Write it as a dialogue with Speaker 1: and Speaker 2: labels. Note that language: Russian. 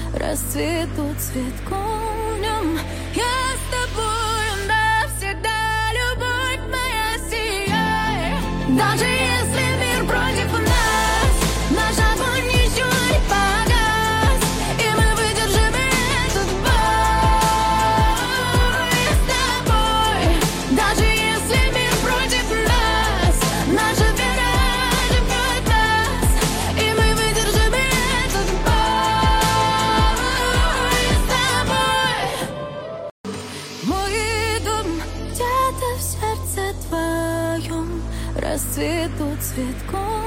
Speaker 1: расцветут цветком в нем. Я с тобою навсегда, любовь моя, сияй. Даже если мир против нас, наш огонь еще не погас, и мы выдержим этот бой с тобой. Даже если мир против нас, наша вера живет нас, и мы выдержим этот бой с тобой. Мой дом где-то в сердце твоем, расцветут цветком